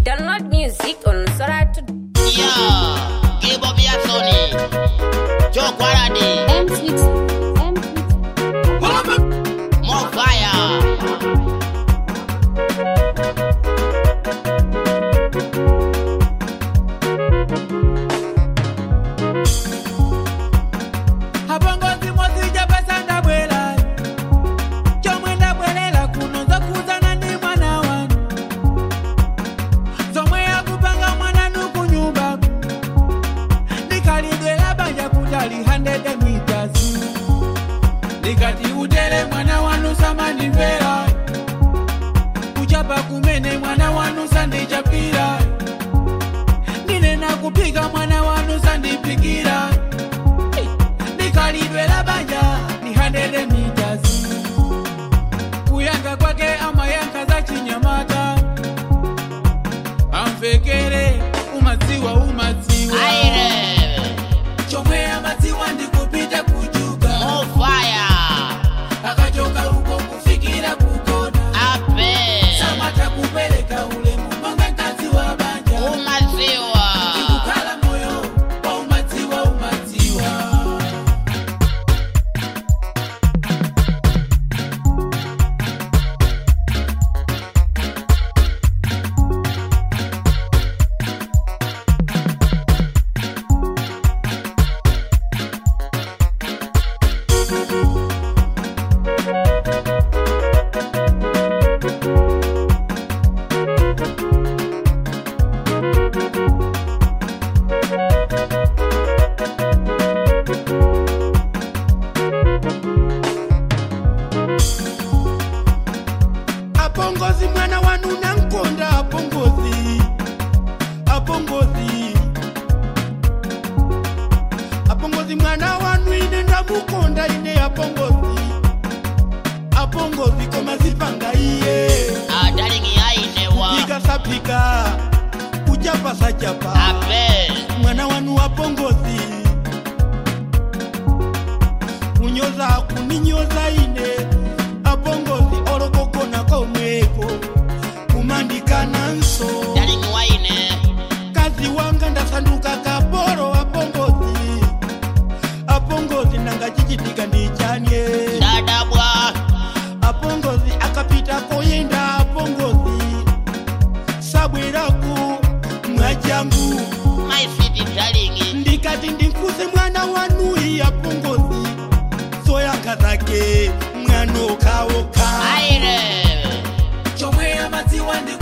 Download music on Sora to Give up your Sony. Joe Quality. More fire. Nikati udele mwana wanu samani vera Kuchapa kumene mwana wanu sandi chapira Nine na kupiga mwana wanu sandi pikira Nikalidwe la banja ni 100 meters Kuyanga kwake ama yanka za chinyamata Amfekere umaziwa Aire. Chomwe ya maziwa ndikupita kujuga More fire. Akachoka huko kufikira kukona Ape. Samata kupeleka ule mumanga kazi wa banja Umaziwa. Kukala moyo wa umaziwa Apongozi mwana wanu nankonda apongozi Apongozi Apongozi mwana wanu ine ndamukonda ine apongozi Apongozi koma zipanga iye Darling yainewa. Pika sapika Uchapa sachapa Ape. Mwana wanu apongozi Unyoza kuninyoza ine Apongozi orokoko na komweko Kumandika nanso Darling waine. Kazi wanga ndasanduka kaporo apongozi Apongozi nanga chichitika ndichanye Dadabwa. Apongozi akapita koyenda apongozi Sabweraku mwajangu My sweet darling. Ndikati ndinkuze mwana wanui apongozi Soyanga zake mwano kaoka Aire. Chomwe ya maziwa ndi